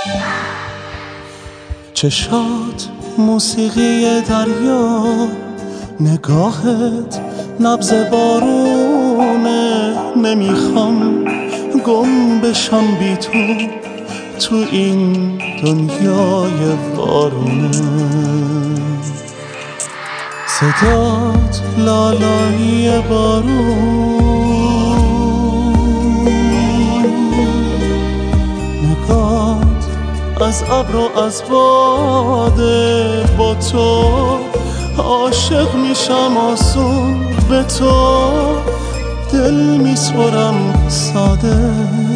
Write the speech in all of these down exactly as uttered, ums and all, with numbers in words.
چشات موسیقی دریا، نگاهت نبض بارونه. نمیخوام گم بشم بی تو تو این دنیای وارونه. صدات لالایی بارون، نگات از ابر و از باده. با تو عاشق میشم آسون، به تو دل میسپرم ساده.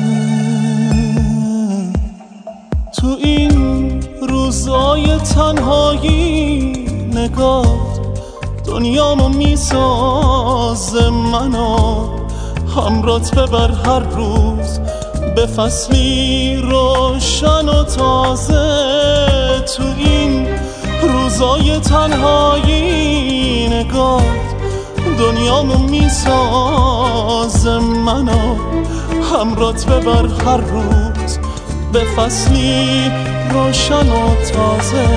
تو این روزای تنهایی نگات دنیامو میسازه. منو همرات ببر هر روز به فصلی روشن و تازه. تو این روزای تنهایی نگات دنیامو میسازه. منو همرات ببر هر روز به فصلی روشن و تازه.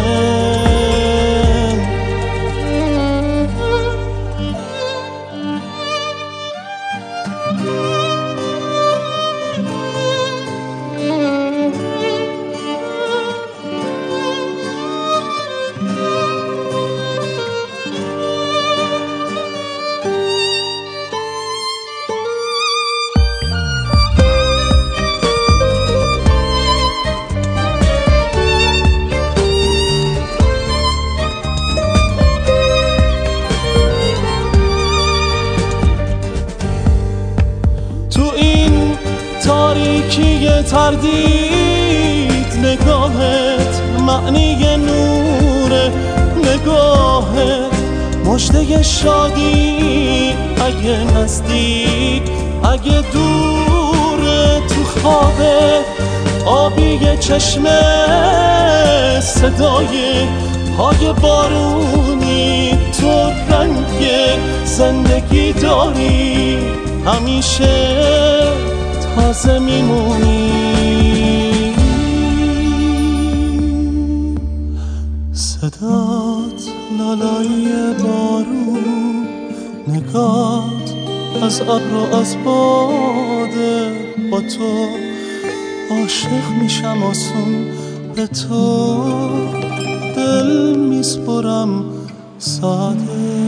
تاریکی تردید نگاهت معنی نوره. نگاهت مژده شادی، اگه نزدیک اگه دوره. تو خوابه آبی چشمه، صدای پای بارونی. تو رنگ زندگی داری، همیشه تازه میمونی. صدات لالایی بارون، نگات از ابر و از باده. با تو عاشق میشم آسون، به تو دل میسپرم ساده.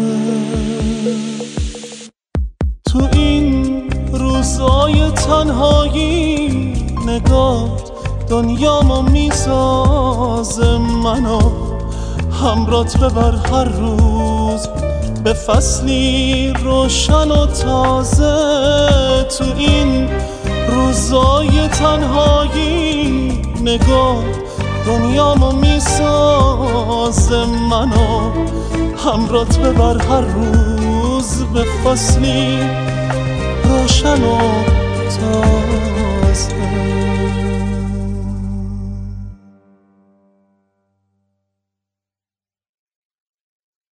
تو این روزای تنهایی نگات دنیامو میسازه. منو همرات ببر هر روز به فصلی روشن و تازه. تو این روزای تنهایی نگات دنیامو میسازه. منو همرات ببر هر روز به فصلی